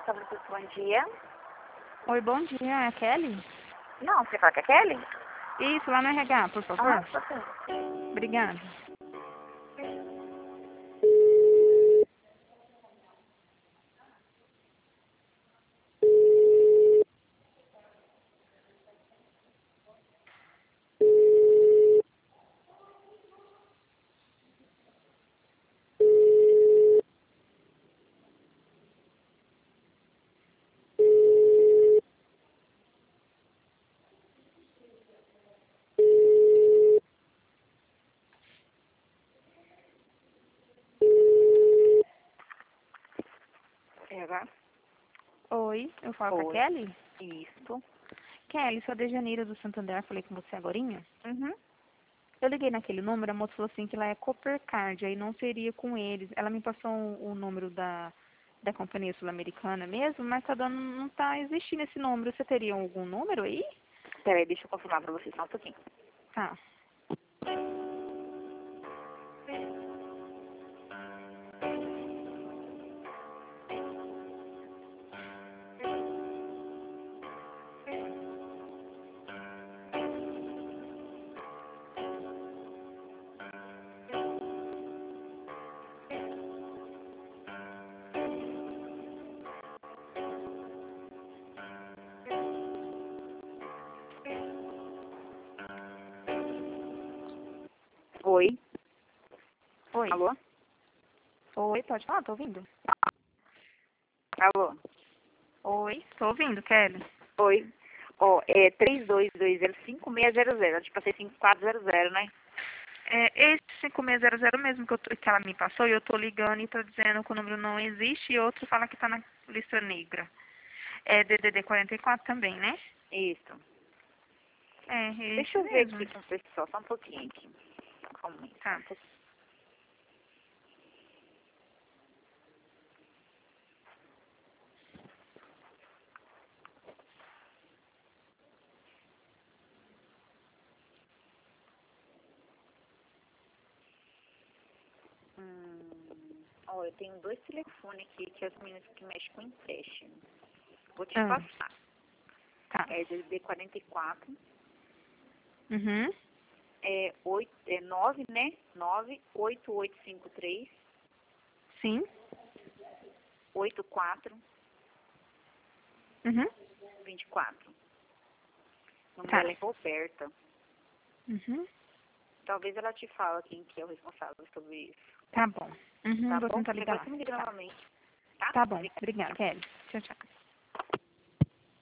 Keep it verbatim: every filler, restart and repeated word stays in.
Estabelecimento, bom dia. Oi, bom dia, é a Kelly? Não, você fala que é Kelly? Isso, lá no R H, por favor. Ah, só sim. Obrigada. Eva? Oi, eu falo com a Oi. Kelly? Isso. Kelly, sou a Dejaneira do Santander, falei com você agorinha. Uhum. Eu liguei naquele número, a moça falou assim que lá é Coppercard, aí não seria com eles. Ela me passou o um, um número da, da companhia sul-americana mesmo, mas tá dando, não tá existindo esse número. Você teria algum número aí? Peraí, deixa eu confirmar pra você só um pouquinho. Tá. Oi. Oi. Alô? Oi, pode falar, tô ouvindo. Alô? Oi, tô ouvindo, Kelly. Oi. Ó, é três dois dois zero cinco seis zero zero. Tipo assim, cinco quatro zero zero, né? É esse cinco seis zero zero mesmo que, eu tô, que ela me passou, e eu tô ligando e tô dizendo que o número não existe, e outro fala que tá na lista negra. É D D D quarenta e quatro também, né? Isso. É, Deixa esse eu ver mesmo. aqui com o pessoal, só um pouquinho aqui. Calma aí, só Tá. um pouquinho. Hum, ó, eu tenho dois telefones aqui, que é as meninas que mexem com empréstimo. Vou te Ah, passar. tá. É D D D quarenta e quatro. Uhum. É, oito, é nove, né? nove oito oito cinco três Sim. oito quatro Uhum. vinte e quatro. O nome Tá. dela é Roberta. Uhum. Talvez ela te fale quem que é o responsável sobre isso. Tá bom. Uhum. Tá Vou bom? tentar ligar Depois lá. você me liga Tá. novamente. Tá? Tá bom. Obrigada. Obrigada, Kelly. Tchau, tchau.